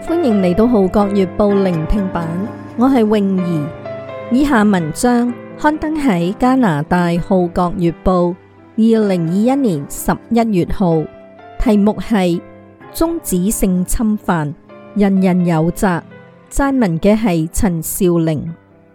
歡迎嚟到《號角月報》聆聽版，我係泳兒。以下文章刊登喺加拿大《號角月報》2021年11月號，題目係終止性侵犯，人人有責。撰文嘅係陳少玲。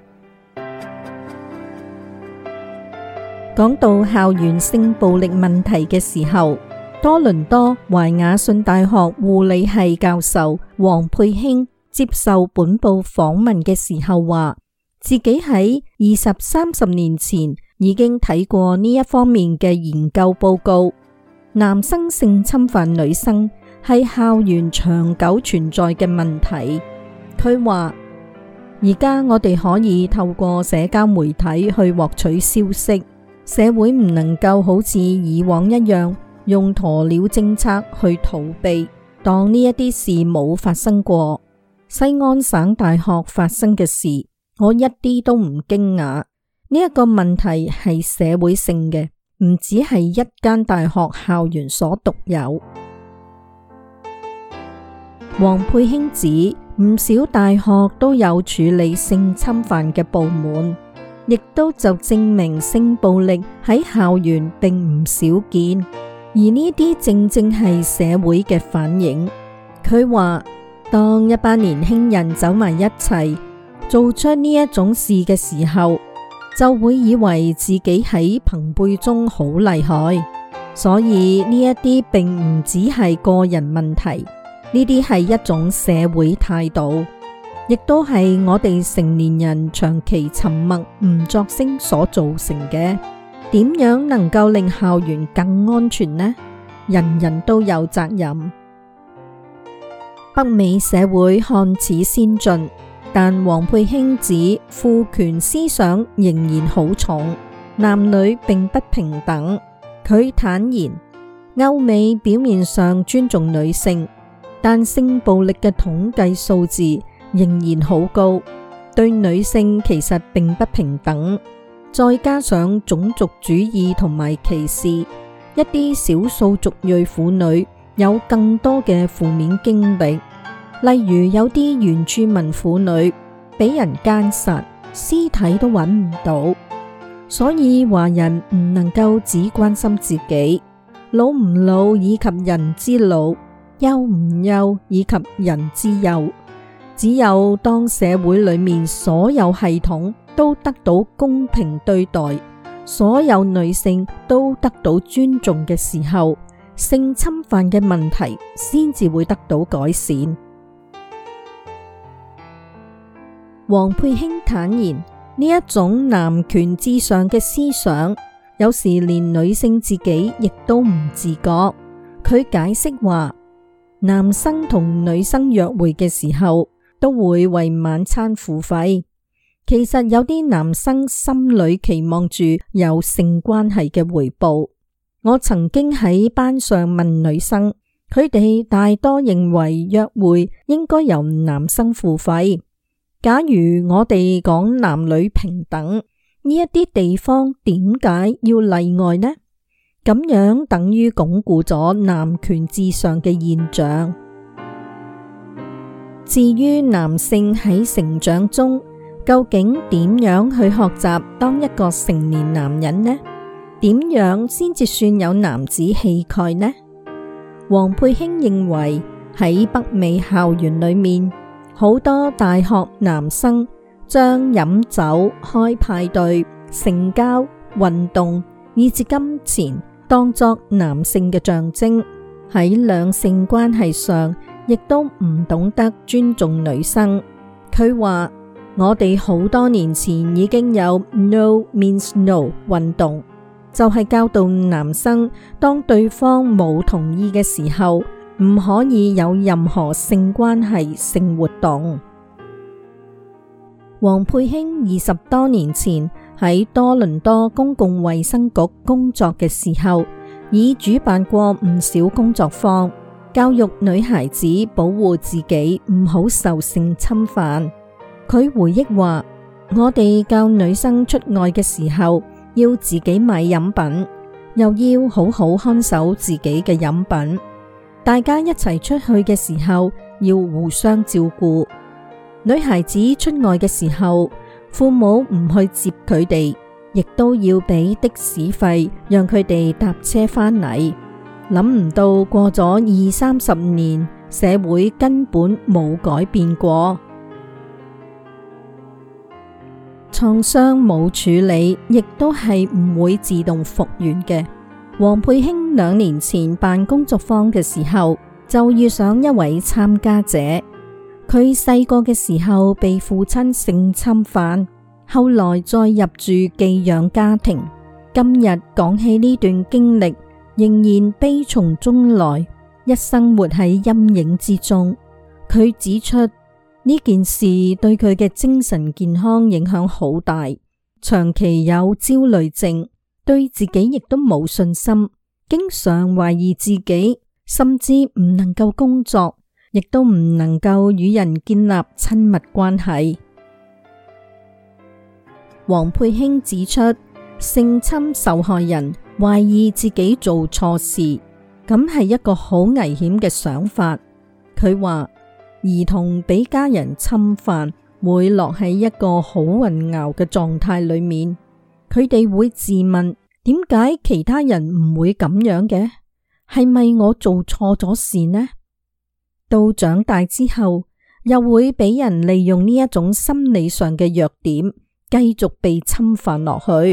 講到校園性暴力問題嘅時候，多倫多懷雅遜大學護理系教授黃佩興接受本報訪問嘅時候話，自己喺20-30年前已經睇過呢一方面嘅研究報告。男生性侵犯女生係校園長久存在嘅問題。佢話，而家我哋可以透過社交媒體去獲取消息，社會唔能夠好似以往一樣用鴕鳥政策去逃避，當呢一啲事冇發生過。西安省大學發生嘅事，我一啲都唔驚訝。呢一個問題係社會性嘅，唔只係一間大學校園所獨有。黃佩興指，唔少大學都有處理性侵犯嘅部門，亦都就證明性暴力喺校園並唔少見。而呢啲正正係社會嘅反應。佢話，當一班年輕人走埋一齊，做出呢一種事嘅時候，就會以為自己喺朋輩中好厲害。所以呢一啲並唔只係個人問題，呢啲係一種社會態度，亦都係我哋成年人長期沉默唔作聲所造成嘅。點樣能夠令校園更安全呢？人人都有責任。北美社會看似先進，但黃佩興指父權思想仍然好重，男女並不平等。佢坦言，歐美表面上尊重女性，但性暴力嘅統計數字仍然好高，對女性其實並不平等。再加上種族主義同埋歧視，一啲少數族裔婦女有更多嘅負面經歷，例如有啲原住民婦女俾人姦殺，屍體都揾唔到。所以華人唔能夠只關心自己，老唔老以及人之老，幼唔幼以及人之幼。只有當社會裏面所有系統都得到公平對待，所有女性都得到尊重嘅時候，性侵犯嘅問題先至會得到改善。黃佩興坦言，呢一種男權至上嘅思想，有時連女性自己亦都唔自覺。佢解釋話，男生同女生約會嘅時候，都會為晚餐付費。其實有啲男生心裏期望住有性關係嘅回報。我曾經喺班上問女生，佢哋大多認為約會應該由男生付費。假如我哋講男女平等，呢一啲地方點解要例外呢？咁樣等於鞏固咗男權至上嘅現象。至於男性喺成長中究竟點樣去學習當一個成年男人呢？點樣先至算有男子氣概呢？黃佩興認為喺北美校園裏面，好多大學男生將飲酒、開派對、性交、運動以至金錢當作男性嘅象徵，喺兩性關係上亦都唔懂得尊重女生。佢話，我哋好多年前已經有 No means no 運動，就係教導男生當對方冇同意嘅時候，唔可以有任何性關係、性活動。黃佩興20多年前喺多倫多公共衛生局工作嘅時候，已主辦過唔少工作坊，教育女孩子保護自己唔好受性侵犯。佢回憶話，我哋教女生出外嘅時候要自己買飲品，又要好好看守自己嘅飲品。 大家一齊出去嘅時候要互相照顧。女孩子出外嘅時候，父母唔去接佢哋，亦都要俾的士費，讓佢哋搭車返嚟。諗唔到過咗20-30年，社會根本冇改變過。創傷冇處理，亦都係唔會自動復原嘅。黃佩卿2年前辦工作坊嘅時候，就遇上一位參加者。佢細個嘅時候被父親性侵犯，後來再入住寄養家庭。今日講起呢段經歷，仍然悲從中來，一生活喺陰影之中。佢指出呢件事對佢嘅精神健康影響好大，長期有焦慮症，對自己亦都冇信心，經常懷疑自己，甚至唔能夠工作，亦都唔能夠與人建立親密關係。黃佩卿指出，性侵受害人懷疑自己做錯事，咁係一個好危險嘅想法。佢話兒童俾家人侵犯，會落喺一個好混淆嘅狀態裏面。佢哋會自問，點解其他人唔會咁樣嘅？係咪我做錯咗事呢？到長大之後，又會俾人利用呢一種心理上嘅弱點，繼續被侵犯落去。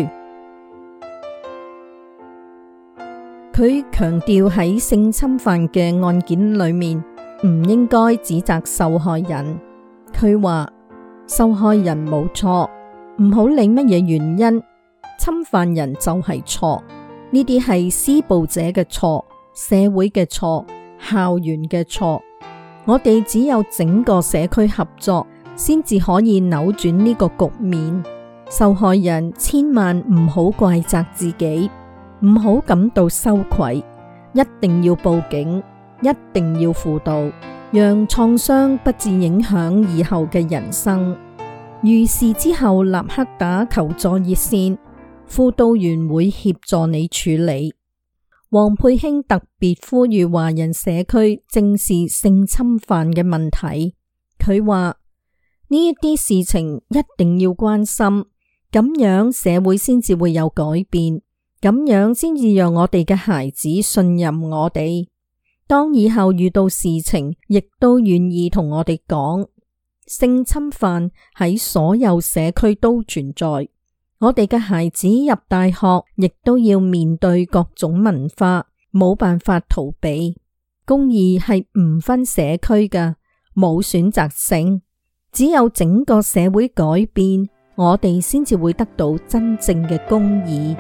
佢強調喺性侵犯嘅案件裏面，唔應該指責受害人。佢話受害人冇錯，唔好理乜嘢原因，侵犯人就係錯。呢啲係施暴者嘅錯，社會嘅錯，校園嘅錯。我哋只有整個社區合作，先至可以扭轉呢個局面。受害人千萬唔好怪責自己，唔好感到羞愧，一定要報警，一定要輔導，讓創傷不致影響以後嘅人生。遇事之後立刻打求助熱線，輔導員會協助你處理。黃佩卿特別呼籲華人社區正視性侵犯嘅問題。佢話呢一啲事情一定要關心，咁樣社會先至會有改變，咁樣先至讓我哋嘅孩子信任我哋。當以後遇到事情，亦都願意同我哋講。性侵犯喺所有社區都存在，我哋嘅孩子入大學，亦都要面對各種文化，冇辦法逃避。公義係唔分社區㗎，冇選擇性，只有整個社會改變，我哋先至會得到真正嘅公義。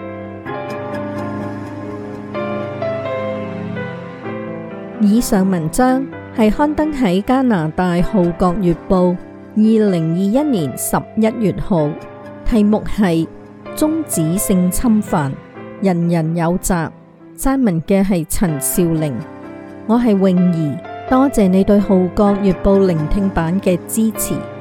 以上文章係刊登喺加拿大《號角月報》2021年11月號，題目係終止性侵犯，人人有責。撰文嘅係陳少玲，我係泳儀，多謝你對《號角月報》聆聽版嘅支持。